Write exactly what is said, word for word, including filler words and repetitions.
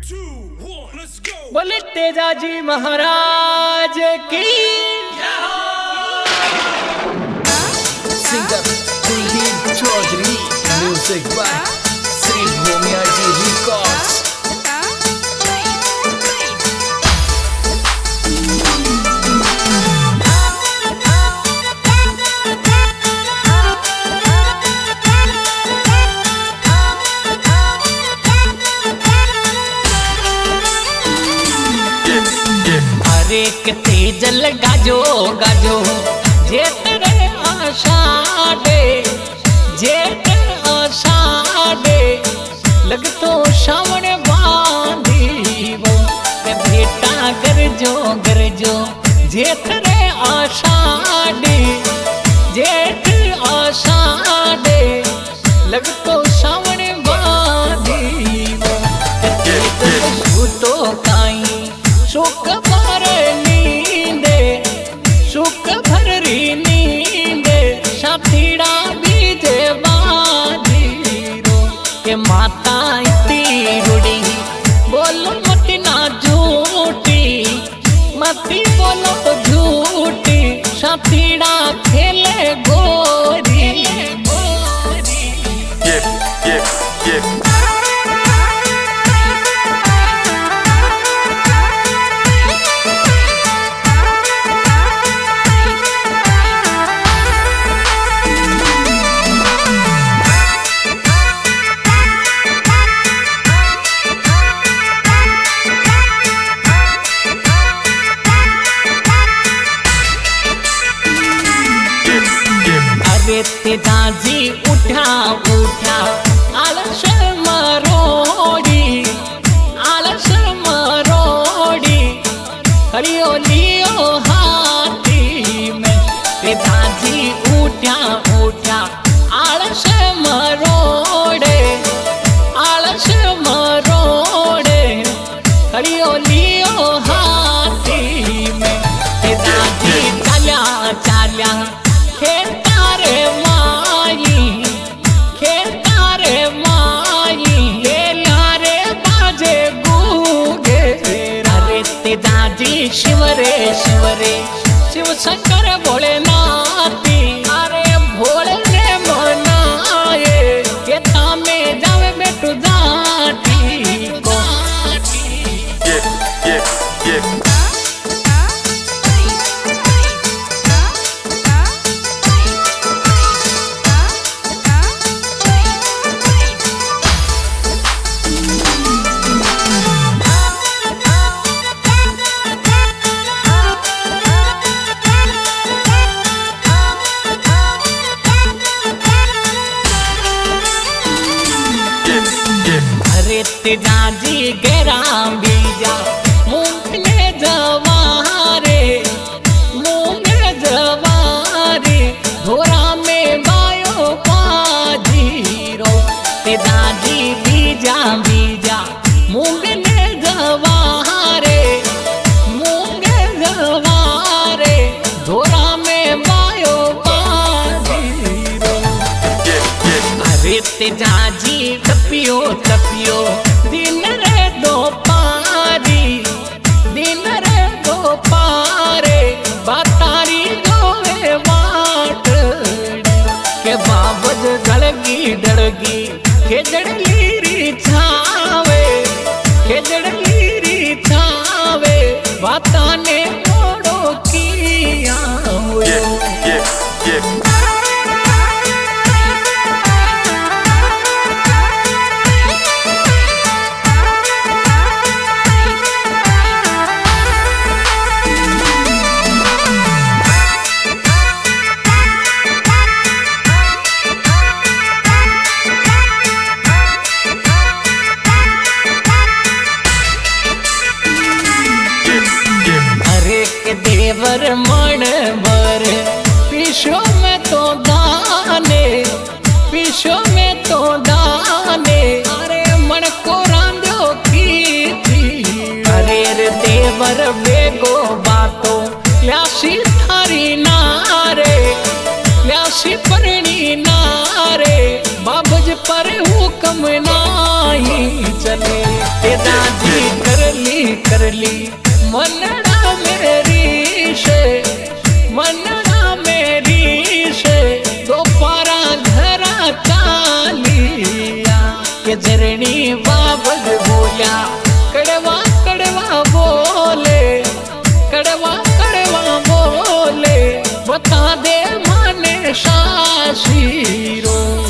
बोले तेजाजी महाराज की। Singer Kuldeep Chaudhary, music by Sri Bhumia Ji Records. एक तेजल गाजो गाजो जे तेरे आषाढ़े जे तेरे आषाढ़े लग तो श्रावण बांधी वो ते बेटा गरजो गरजो जे तेरे आषाढ़े जे तेरे आषाढ़े लग तो श्रावण बांधी वो ते तो काई सुख भर नींदे सुख भरी नींदे साथीड़ा बीजे बाजीरो के माता इतनी रुड़ी बोलो मत ना झूठी मती बोलो तो झूठी साथीड़ा खेले गोरी गोरी yeah yeah yeah तेजाजी उठा उठा आलस मरोड़ी आलस मरोड़ी हरियो लियो हाथी में तेजाजी उठा उठा आलस मरोड़े आलस मरोड़े हरियो लियो हाथी में तेजाजी चाल्या चाल्या खेतारे माई खेतारे माई लारे बाजे गूगे अरे तेजाजी शिवरे शिवरे शिव शंकर भोलेनाथी अरे भोले रे मनाए केता में जावे बेटू जाती को yeah yeah yeah तेजाजी गेरा बीजा मूंगले जवारे मूंगले जवारे घोरा में बायो पाजीरो तेजाजी बीजा बीजा मूंगले जवारे मूंगले जवारे घोरा में बायो पाजीरो अरे तेजाजी तपियो तपियो दिन रे दो पारी दिन रे दो पारे बातारी गोवे बाट के बाबज गड़गी डड़गी खेजड़ली री छावे खेजड़ली री छावे बाताने मोड़ो किया yeah yeah yeah देवर मन भर पीछो में तो दाने पीछो में तो दाने अरे मन को रांधो की थी अरे रे देवर बेगो बातो प्यासी थारी नारे प्यासी परणी नारे बाबज पर हुक्म नाही चले तेजाजी करली मनड़ा मेरी से मनड़ा मेरी से दोपहरा घरा चालिया के जरनी बाबल बोलिया कड़वा कड़वा बोले कड़वा कड़वा बोले बता दे माने शाशीरो